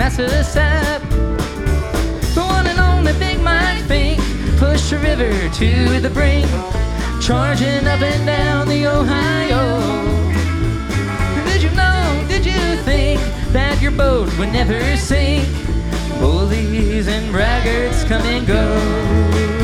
glass of sap. The one and only Big Mike Fink pushed the river to the brink, charging up and down the Ohio. Did you know, did you think that your boat would never sink? Bullies and braggarts come and go.